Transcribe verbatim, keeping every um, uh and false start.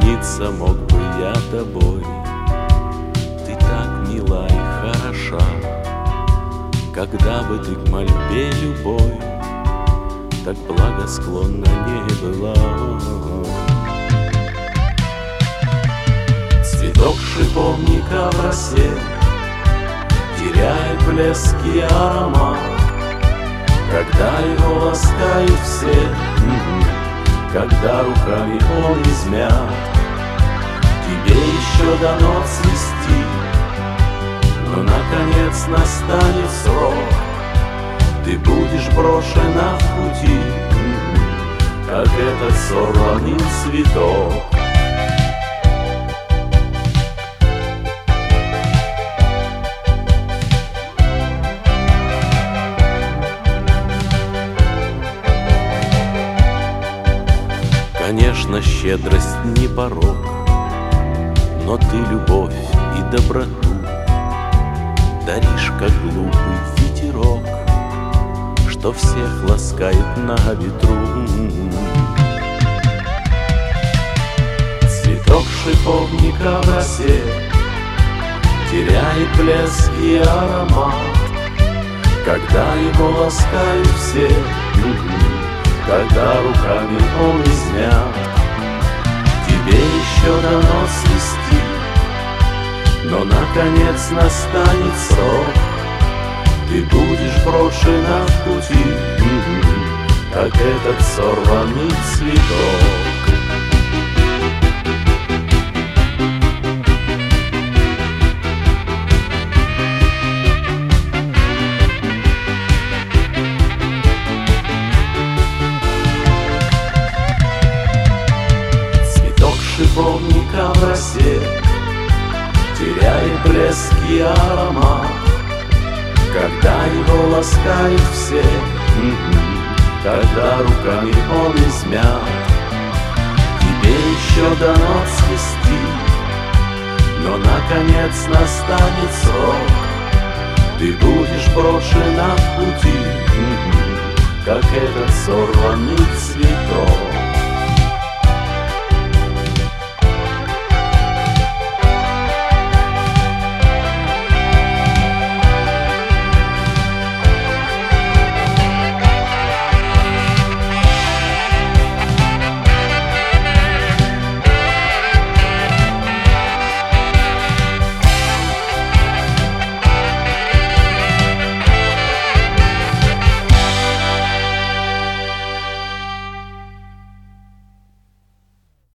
Напиться мог бы я тобой. Ты так мила и хороша, когда бы ты к мольбе любой так благосклонна не была. Цветок шиповника в росе теряет блеск и аромат, когда его ласкают все, когда руками он измят. Тебе еще дано цвести, но наконец настанет срок, ты будешь брошена в пути, как этот сорванный цветок. Конечно, щедрость не порок, но ты любовь и доброту даришь, как глупый ветерок, что всех ласкает на ветру. Цветок шиповника в росе теряет блеск и аромат, когда его ласкают все, когда руками он измят. Тебе еще дано свести, но наконец настанет срок, ты будешь брошена в пути, как этот сорванный цветок. Шиповника в росе теряет блеск и аромат, когда его ласкают все, когда руками он измят. Тебе еще дано цвести, но наконец настанет срок, ты будешь брошена в пути, как этот сорванный цветок.